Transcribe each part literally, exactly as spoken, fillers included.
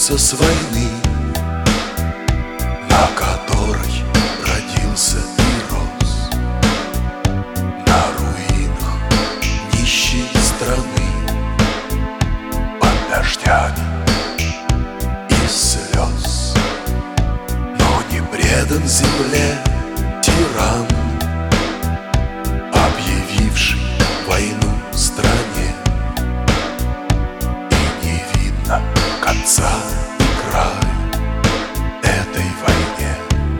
вернуться с войны, на которой родился и рос, на руинах нищей страны, под дождями и слез. Но не предан земле тиран, объявивший войну стране, и не видно конца и края этой войне.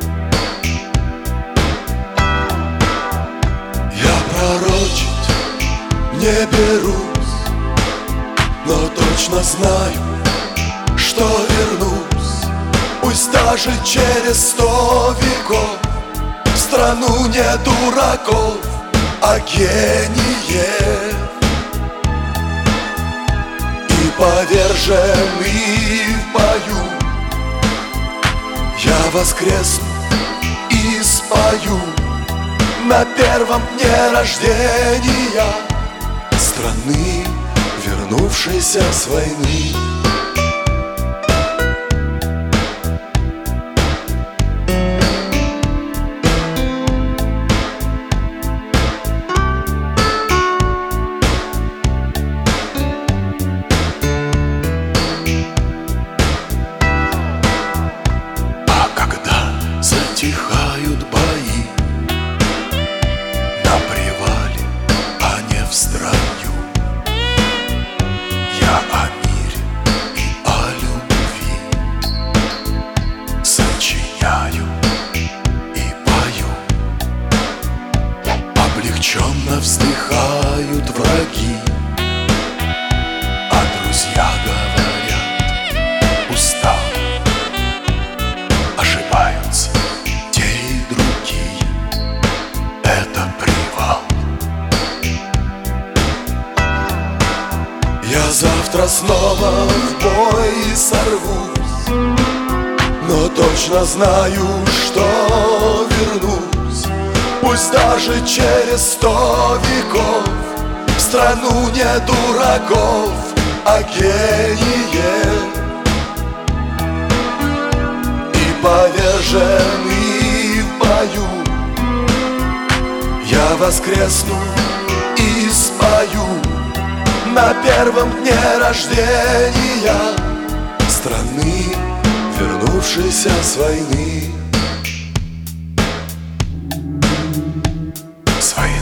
Я пророчить не берусь, но точно знаю, что вернусь, пусть даже через сто веков, в страну не дураков, а гениев. И поверженный в бою я воскресну и спою на первом дне рождения страны, вернувшейся с войны. Затихают бои на привале, а не в строю. Я о мире и о любви сочиняю и пою. Облегченно вздыхают враги, а друзья говорят: устал. Ошибаются те и другие, это привал. Я завтра снова в бой сорвусь, но точно знаю, что вернусь, пусть даже через сто веков, в страну не дураков, а гениев. Поверженный в бою я воскресну и спою на первом дне рождения страны, вернувшейся с войны. С войны.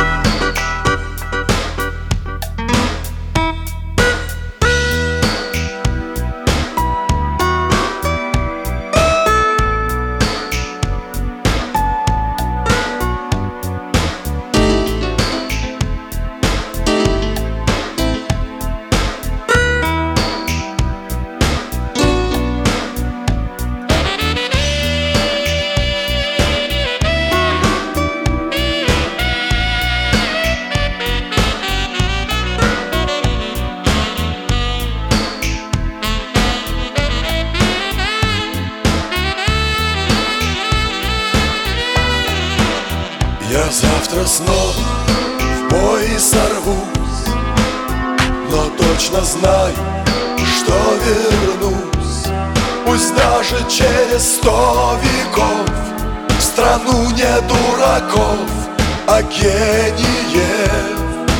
Я завтра снова в бой сорвусь, но точно знаю, что вернусь, пусть даже через сто веков, в страну не дураков, а гениев.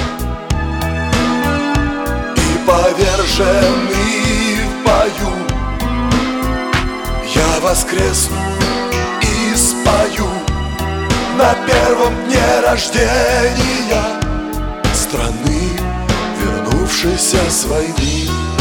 И поверженный в бою я воскресну и спою на первом дне рождения страны, вернувшейся с войны.